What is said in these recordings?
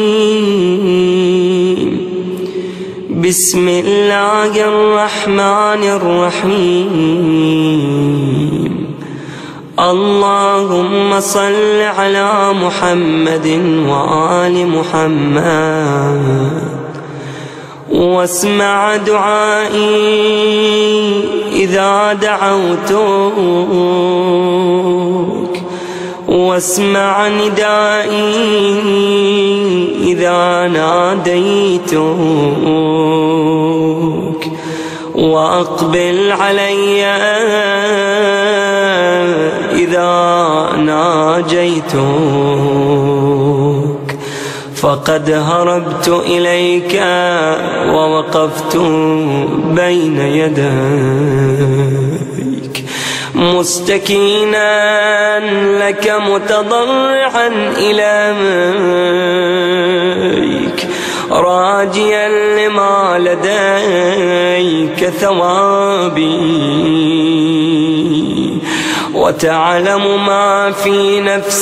بسم الله الرحمن الرحيم. اللهم صل على محمد وآل محمد واسمع دعائي إذا دعوتك واسمع ندائي إذا ناديتك وأقبل علي إذا ناجيتك، فقد هربت إليك ووقفت بين يديك مستكينا لك متضرعا إليك راجيا لما لديك ثوابي، وتعلم ما في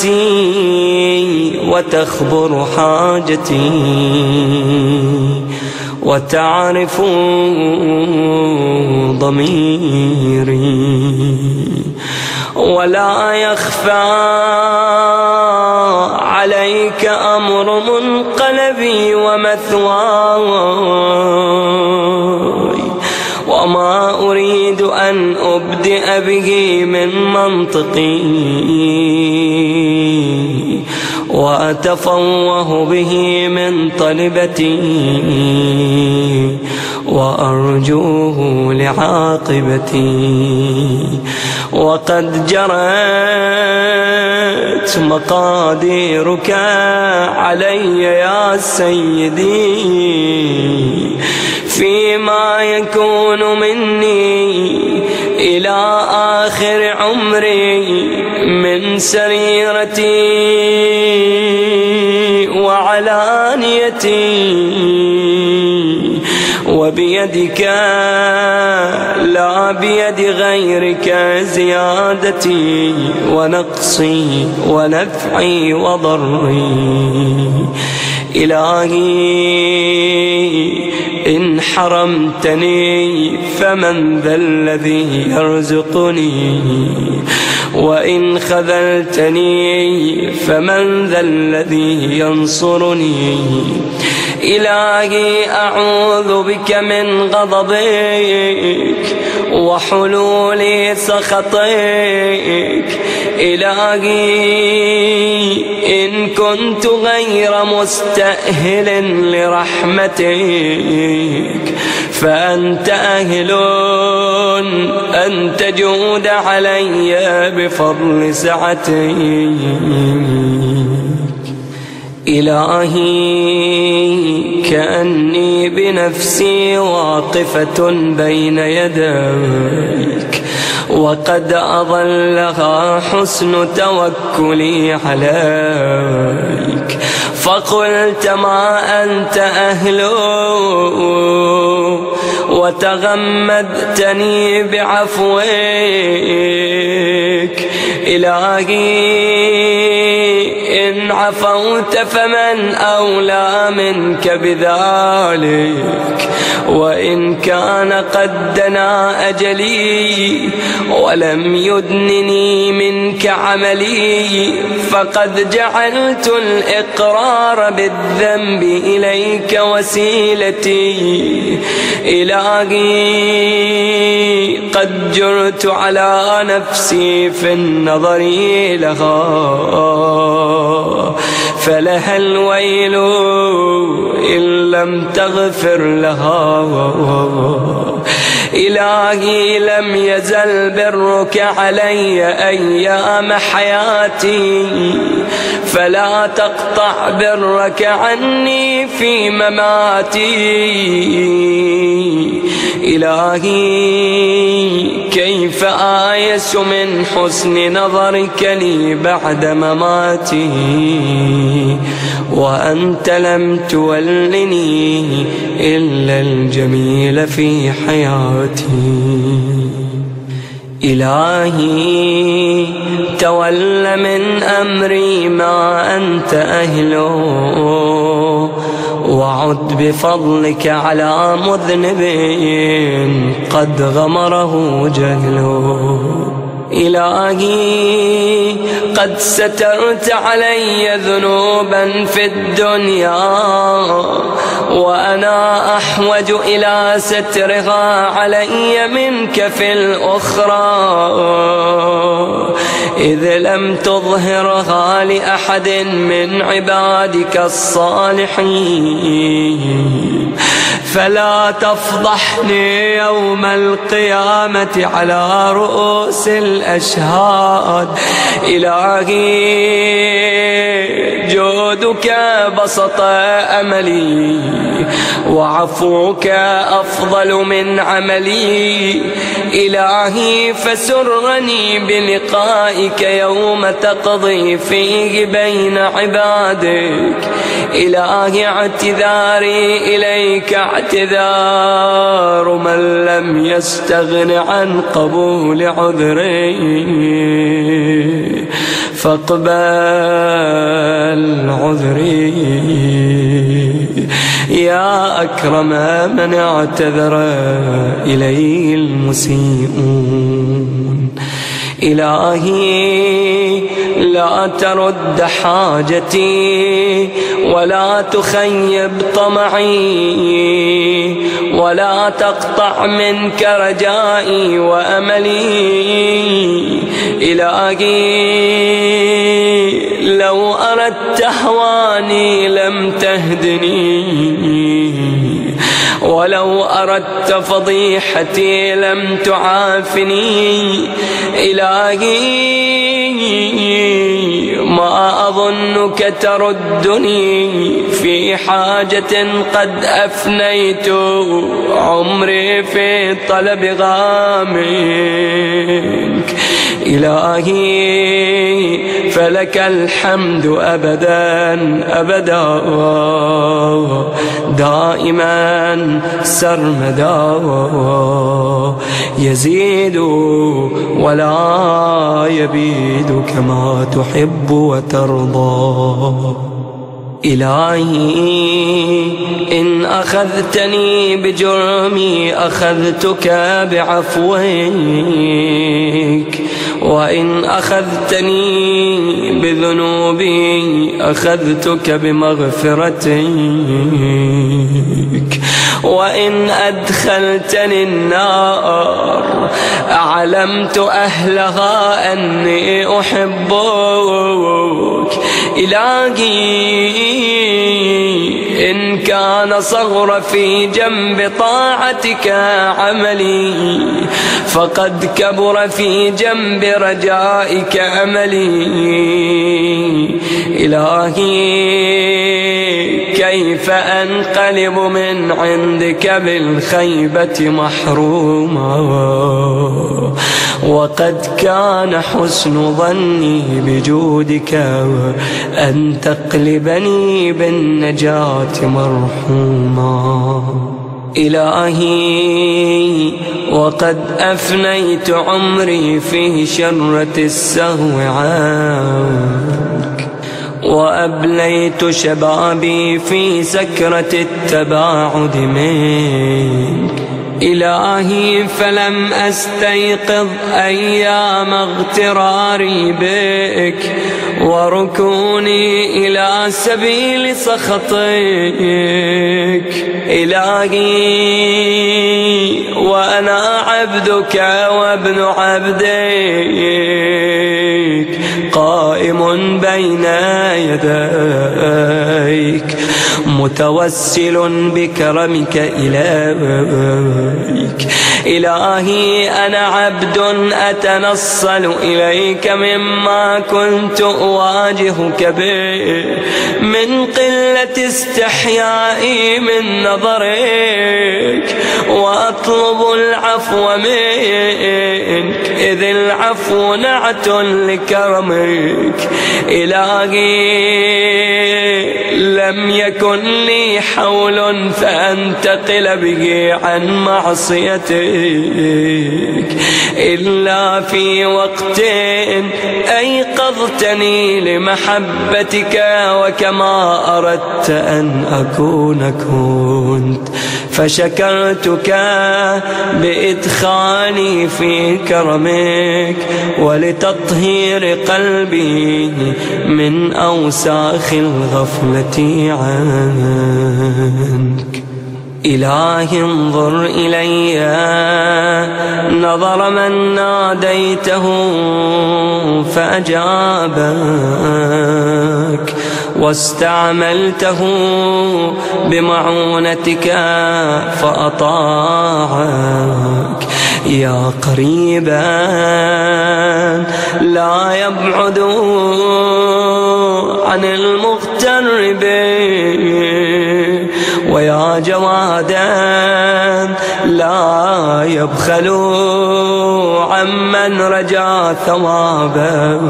نفسي وتخبر حاجتي وتعرف ضميري، ولا يخفى عليك أمر منقلبي ومثواي، وما أريد أن أبدأ به من منطقي وأتفوه به من طلبتي وأرجوه لعاقبتي، وقد جرت مقاديرك علي يا سيدي فيما يكون مني إلى آخر عمري من سريرتي وعلانيتي، وبيدك لا بيد غيرك زيادتي ونقصي ونفعي وضري. إلهي إن حرمتني فمن ذا الذي يرزقني، وإن خذلتني فمن ذا الذي ينصرني. إلهي أعوذ بك من غضبك وحلول سخطك. إلهي إن كنت غير مستأهل لرحمتك فأنت أهل أن تجود علي بفضل سعتك. إلهي كأني بنفسي واقفة بين يديك، وقد أضلها حسن توكلي عليك، فقلت ما أنت أهله وتغمدتني بعفوك. إلهي إن عفوت فمن أولى منك بذلك، وإن كان قد دنا أجلي ولم يدنني منك عملي فقد جعلت الإقرار بالذنب إليك وسيلتي. إلهي قد جرت على نفسي في النظر لها، فلها الويل إن لم تغفر لها. إلهي لم يزل برك علي أيام حياتي، فلا تقطع برك عني في مماتي. إلهي كيف آيس من حسن نظرك لي بعد مماتي وأنت لم تولني إلا الجميل في حياتي. إلهي تول من أمري ما أنت أهله وعد بفضلك على مذنب قد غمره جهله. إلهي قد سترت علي ذنوبا في الدنيا وأنا أحوج إلى سترها علي منك في الأخرى، إذ لم تظهرها لأحد من عبادك الصالحين، فلا تفضحني يوم القيامة على رؤوس الأشهاد. إلهي جودك بسط أملي وعفوك أفضل من عملي. إلهي فسرني بلقائك يوم تقضي فيه بين عبادك. إلهي اعتذاري إليك اعتذار من لم يستغن عن قبول عذري، فاقبل عذري يا أكرم من اعتذر إليه المسيئون. إلهي لا ترد حاجتي ولا تخيب طمعي ولا تقطع منك رجائي وأملي. إلهي لو أردت هواني لم تهدني، ولو أردت فضيحتي لم تعافني. إلهي ما أظنك تردني في حاجة قد أفنيت عمري في طلبها منك. إلهي فلك الحمد أبدا أبدا دائما سرمدا، يزيد ولا يبيد كما تحب وترضى. إلهي إن أخذتني بجرمي أخذتك بعفوك، وإن أخذتني بذنوبي أخذتك بمغفرتك، وإن أدخلتني النار أعلمت أهلها أني أحبك. إلهي إن كان صغر في جنب طاعتك عملي فقد كبر في جنب رجائك أملي. إلهي كيف أنقلب من عندك بالخيبة محروما، وقد كان حسن ظني بجودك أن تقلبني بالنجاة مرحوما. إلهي وقد أفنيت عمري في شرة السهو عنك، وأبليت شبابي في سكرة التباعد منك. إلهي فلم أستيقظ أيام اغتراري بك وركوني إلى سبيل سخطك. إلهي وأنا عبدك وابن عبدك قائم بين يديك متوسل بكرمك إليك. إلهي أنا عبد أتنصل إليك مما كنت أواجهك به من قلة استحيائي من نظرك، وأطلب العفو منك إذ العفو نعت لكرمك. إلهي لم يكن يكن لي حول فأنتقل به عن معصيتك إلا في وقت أيقظتني لمحبتك، وكما أردت أن أكون كنت، فشكرتك بإدخالي في كرمك ولتطهير قلبي من أوساخ الغفلة عنك. إلهي انظر إلي نظر من ناديته فأجابك، واستعملته بمعونتك فأطاعك. يا قريبا لا يبعد عن المغترب، ويا جوادا لا يبخل عمن رجا ثوابه.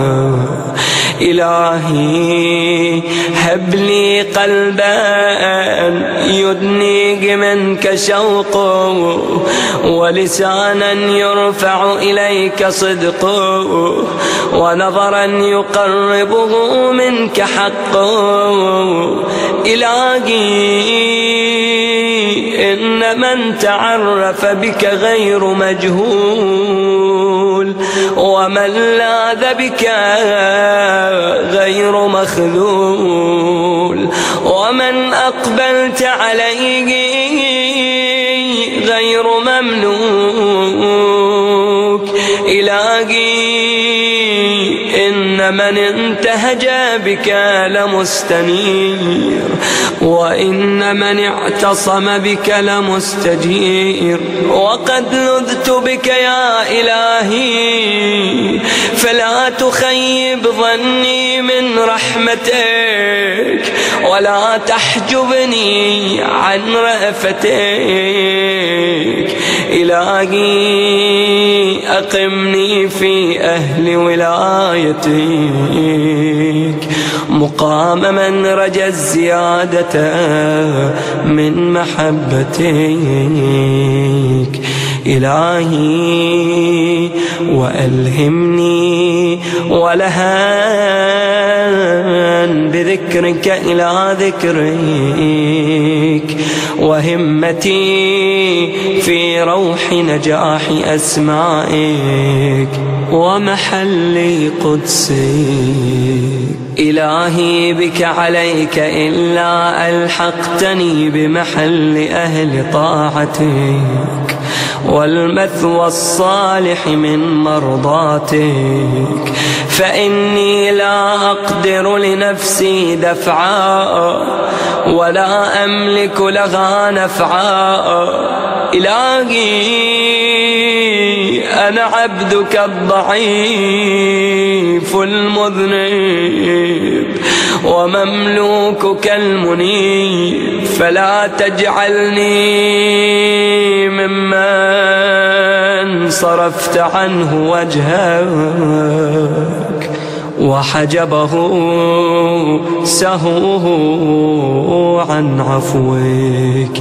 إلهي هب لي قلبا يدنيك منك شوقه، ولسانا يرفع إليك صدقه، ونظرا يقربه منك حقه. إلهي إن من تعرف بك غير مجهول، ومن لاذ بك غير مخذول، ومن أقبلت عليه غير مملوك. إلهي إن من انتهج بك لمستنير، وإن من اعتصم بك لمستجير. وقد لذت بك يا إلهي، فلا تخيب ظني من رحمتك، ولا تحجبني عن رأفتك. إلهي أقمني في أهل ولايتك، مقام من رجا الزيادة من محبتك. إلهي وألهمني ولهان بذكرك إلى ذكرك، وهمتي في روح نجاح أسمائك ومحل قدسك. إلهي بك عليك إلا ألحقتني بمحل أهل طاعتك، والمثوى الصالح من مرضاتك. فإني لا أقدر لنفسي دفعا، ولا أملك لها نفعا. إلهي أنا عبدك الضعيف المذنب، ومملوكك المنيب، فلا تجعلني ممن صرفت عنه وجهك وحجبه سهوه عن عفوك.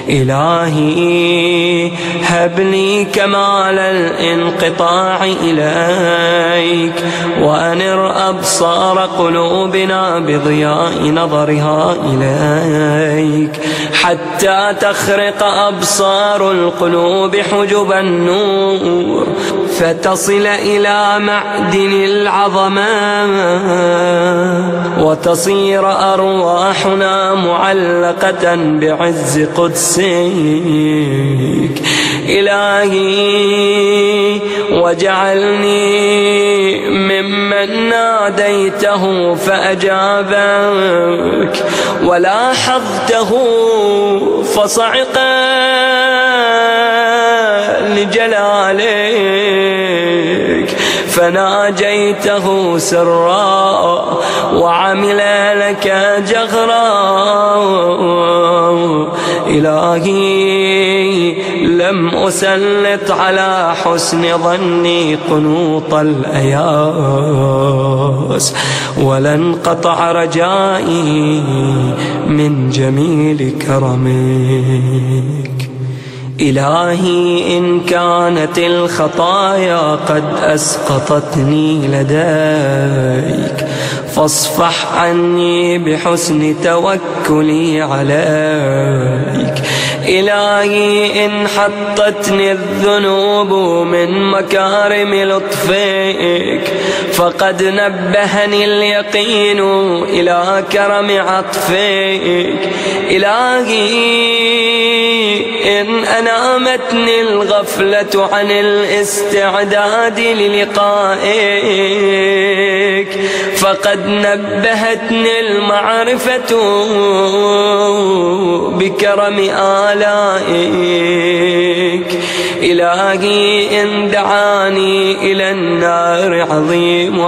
إلهي هب لي كمال الانقطاع إليك، وأنر أبصار قلوبنا بضياء نظرها إليك، حتى تخرق أبصار القلوب حجب النور، فتصل إلى معدن العظمة، وتصير أرواحنا معلقة بعز قدسك. إلهي واجعلني ممن ناديته فأجابك، ولاحظته فصعق لجلالك، فناجيته سرا وعمل لك جهرا. إلهي لم أسلط على حسن ظني قنوط الأياس، ولن قطع رجائي من جميل كرمك. إلهي إن كانت الخطايا قد أسقطتني لديك، فاصفح عني بحسن توكلي عليك. إلهي إن حطتني الذنوب من مكارم لطفك، فقد نبهني اليقين إلى كرم عطفك. إلهي إن أنامتني الغفلة عن الاستعداد للقائك، فقد نبهتني المعرفة بكرم آلائك. إلهي إن دعاني إلى النار عظيم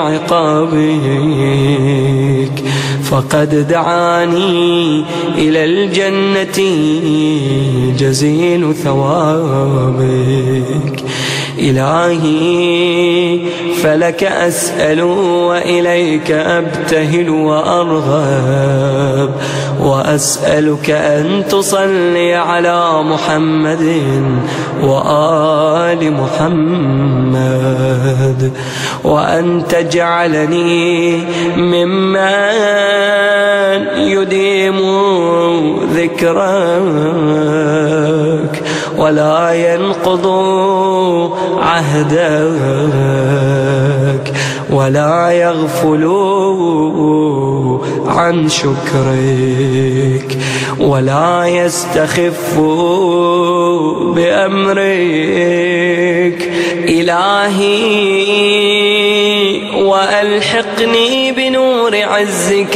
عقابك، فقد دعاني إلى الجنة جزيل ثوابك. إلهي فلك أسأل وإليك أبتهل وأرغب، وأسألك أن تصلي على محمد وآل محمد، وأن تجعلني ممن يديم ذكرك ولا ينقض عهدك، ولا يغفل عن شكرك، ولا يستخف بأمرك. إلهي وألحقني بنور عزك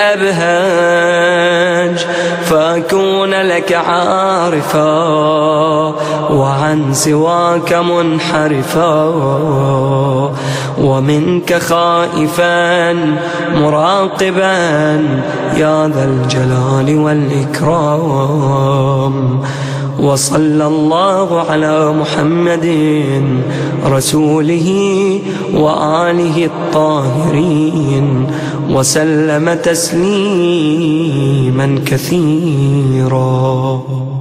الأبهاج، فأكون لك عارفا وعن سواك منحرفا، ومنك خائفا مراقبا يا ذا الجلال والإكرام. وصلى الله على محمد رسوله وآله الطاهرين، وسلم تسليما كثيرا.